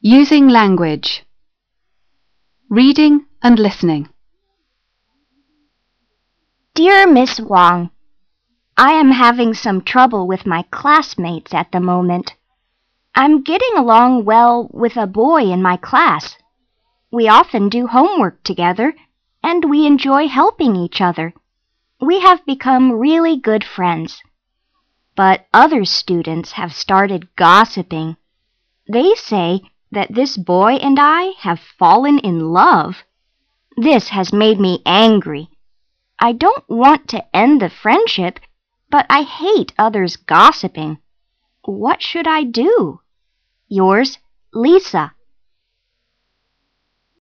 Using language. Reading and listening. Dear Miss Wang, I am having some trouble with my classmates at the moment. I'm getting along well with a boy in my class. We often do homework together, and we enjoy helping each other. We have become really good friends. But other students have started gossiping. They say that this boy and I have fallen in love. This has made me angry. I don't want to end the friendship, but I hate others gossiping. What should I do? Yours, Lisa.